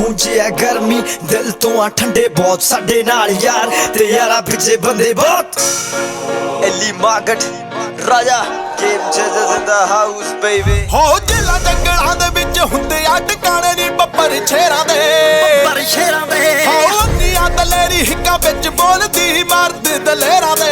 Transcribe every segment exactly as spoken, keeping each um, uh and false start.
ਹੁੰਜਿਆ ਗਰਮੀ ਦਿਲ ਤੋਂ ਆ ਠੰਡੇ ਬਹੁਤ ਸਾਡੇ ਨਾਲ ਯਾਰ ਤੇ ਯਾਰਾ ਪਿੱਛੇ ਬੰਦੇ ਬਹੁਤ Elly Mangat Raja game changers in the house baby ਹੋ ਜਿਲਾ ਜੰਗਲਾਂ ਦੇ ਵਿੱਚ ਹੁੰਦੇ ਆ ਟਿਕਾਣੇ ਨੀ ਬੱਬਰ ਸ਼ੇਰਾਂ ਦੇ ਬੱਬਰ ਸ਼ੇਰਾਂ ਦੇ ਹੋ ਨੀਆਂ ਦਲੇਰੀ ਹਿੱਕਾਂ ਵਿੱਚ ਬੋਲਦੀ ਮਰਦ ਦਲੇਰਾਂ ਦੇ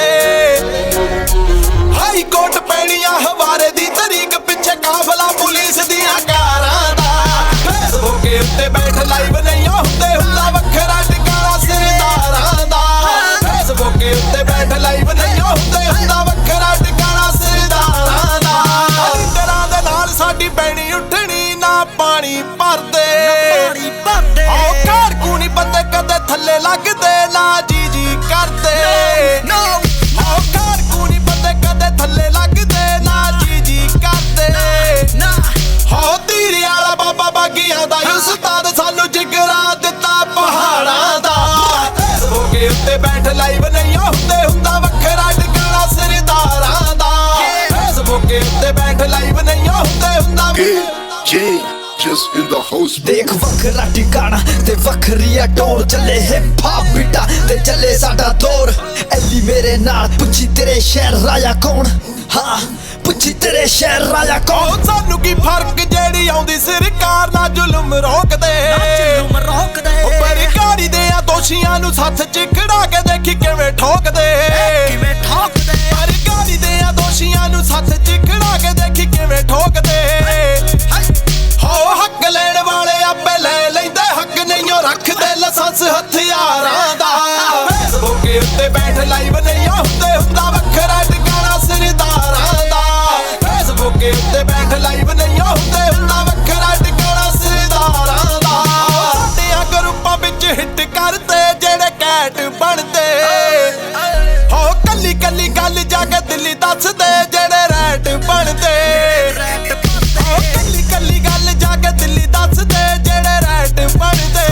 ਹਾਈ ਕੋਟ ਪੈਣੀਆਂ ਹਵਾਰੇ ਦੀ ਤਰੀਕ ਪਿੱਛੇ ਕਾਫਲਾ ਪੁਲਿਸ ਦੀਆਂ ਕਾਰਾਂ ਦਾ ਫੇਸਬੁੱਕ ਉੱਤੇ ਬੈਠ ਲਾਈਵ ਨਹੀਂ ਹੁੰਦੇ ਹੁੰਦਾ ਵੱਖਰਾ ਟਿਕਾਣਾ ਸਰਦਾਰਾਂ ਦਾ ਫੇਸਬੁੱਕ ਉੱਤੇ ਬੈਠ ਲਾਈਵ ਨਹੀਂ ਹੁੰਦੇ ਹੁੰਦਾ ਵੱਖਰਾ ਟਿਕਾਣਾ ਸਰਦਾਰਾਂ ਦਾ ਲੀਡਰਾਂ ਦੇ ਨਾਲ ਸਾਡੀ ਪੈਣੀ ਉੱਠਣੀ ਨਾ ਪਾਣੀ ਭਰਦੇ ਪਾਣੀ ਭਰਦੇ ਉਹ ਘਰ ਕੂਣੀ ਬੰਦੇ ਕਦੇ ਥੱਲੇ ਲੱਗਦੇ ਨਾ ਜੀ ਜੀ ਕਰਦੇ ਨੋ ਉਹ ਘਰ ਕੂਣੀ ਬੰਦੇ ਕਦੇ ਥੱਲੇ ਲੱਗਦੇ ਨਾ ਜੀ ਜੀ ਕਰਦੇ ਨਾ ਹੋ ਤੀਰੇ ਵਾਲਾ ਬਾਬਾ ਬਾਗੀਆਂ ਦਾ ਉਸਤਾਦ ਸਾਨੂੰ ਜਿਗਰਾ ਦਿੱਤਾ ਪਹਾੜਾਂ ਦਾ ਫੇਸਬੁੱਕ ਉੱਤੇ ਬੈਠ ਲਾਈਵ ਨਹੀਂ ਹੁੰਦੇ ਹੁੰਦਾ ਵੱਖਰਾ ਟਿਕਾਣਾ ਸਰਦਾਰਾਂ ਦਾ ਫੇਸਬੁੱਕ ਉੱਤੇ ਬੈਠ ਲਾਈਵ ਨਹੀਂ ਹੁੰਦੇ ਹੁੰਦਾ Just in the house. ਦੇਖ ਵੱਖਰਾ ਟਿਕਾਣਾ ਤੇ ਵੱਖਰੀ ਆ ਟੋਰ ਚੱਲੇ ਹਿਪ ਹਾਪ ਬੀਟਾ ਤੇ ਚੱਲੇ ਸਾਡਾ ਦੌਰ ਐਲੀ ਮੇਰੇ ਨਾਲ ਪੁੱਛੀ ਤੇਰੇ ਸ਼ਹਿਰ ਰਾਜਾ ਕੌਣ ਹਾਂ ਪੁੱਛੀ ਤੇਰੇ ਸ਼ਹਿਰ ਰਾਜਾ ਕੌਣ ਉਹ ਸਾਨੂੰ ਕੀ ਫਰਕ ਜਿਹੜੀ ਆਉਂਦੀ ਸਰਕਾਰ ਨਾਲ ਜ਼ੁਲਮ ਰੋਕਦੇ ਜ਼ੁਲਮ ਰੋਕਦੇ ਉਹ ਬਰਕਾਰੀ ਦੇ ਆ ਦੋਸ਼ੀਆਂ ਨੂੰ ਸੱਥ ਚ ਖੜਾ ਕੇ ਦੇਖੀ ਕਿਵੇਂ ਠੋਕਦੇ ਕਿਵੇਂ ਠੋਕਦੇ ਬਰਕਾਰੀ ਦੇ ਆ ਦੋਸ਼ੀਆਂ ਨੂੰ ਸੱਥ ਚ ਖੜਾ ਕੇ ਦੇਖੀ ਕਿਵੇਂ ਠੋਕਦੇ ਹੋ ਹੱਕ ਲੈਣ ਵਾਲੇ ਆਪੇ ਲੈ ਲੈਂਦੇ ਹੱਕ ਨਹੀਂ ਉਹ ਰੱਖਦੇ ਲਾਇਸੈਂਸ ਹਥਿਆਰਾਂ ਦਾ ਫੇਸਬੁੱਕ ਉੱਤੇ ਬੈਠ ਲਾਈਵ ਨਹੀਂ ਹੁੰਦੇ ਹੁੰਦਾ ਵੱਖਰਾ ਟਿਕਾਣਾ ਸਰਦਾਰਾਂ ਦਾ ਫੇਸਬੁੱਕ ਉੱਤੇ ਬੈਠ ਲਾਈਵ ਨਹੀਂ ਹੁੰਦੇ ਹੁੰਦਾ ਵੱਖਰਾ ਟਿਕਾਣਾ ਸਰਦਾਰਾਂ ਦਾ ਸਾਡਿਆਂ ਗਰੁੱਪਾਂ ਵਿੱਚ ਹਿੱਟ ਕਰਦੇ ਜਿਹੜੇ ਕੈਟ ਬਣਦੇ ਹੋ ਕੱਲੀ ਕੱਲੀ ਗੱਲ ਜਾ ਕੇ ਦਿੱਲੀ ਦੱਸਦੇ ਜਿਹੜੇ ਰੈਟ ਬਣਦੇ ਹੋ ਕੱਲੀ ਕੱਲੀ ਗੱਲ ਜਾ ਕੇ ਦਿੱਲੀ ਦੱਸਦੇ ਜਿਹੜੇ ਰੈਟ ਬਣਦੇ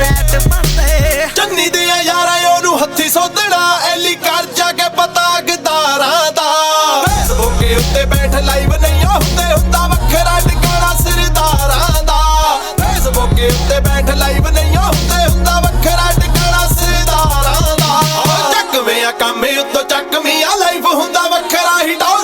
ਚੰਨੀ ਦੀਆਂ ਯਾਰਾਂ ਉਹਨੂੰ ਹੱਥੀ ਸੋਧਣਾ ਐਲੀ ਕਰ ਜਾ ਕੇ ਪਤਾ ਗਦਾਰਾਂ ਦਾ ਫੇਸਬੁੱਕ ਉੱਤੇ ਬੈਠ ਲਾਈਵ ਨਹੀਂ ਹੁੰਦੇ ਹੁੰਦਾ ਵੱਖਰਾ ਟਿਕਾਣਾ ਸਰਦਾਰਾਂ ਦਾ ਫੇਸਬੁੱਕ ਉੱਤੇ ਬੈਠ ਲਾਈਵ ਨਹੀਂ ਹੁੰਦੇ ਹੁੰਦਾ ਵੱਖਰਾ ਟਿਕਾਣਾ ਸਰਦਾਰਾਂ ਦਾ ਚੱਕਵੇਂ ਆ ਕੰਮ ਉੱਤੋਂ ਚੱਕਵੀਂ ਆ ਲਾਈਵ ਹੁੰਦਾ ਵੱਖਰਾ ਹੀ ਡੌਲ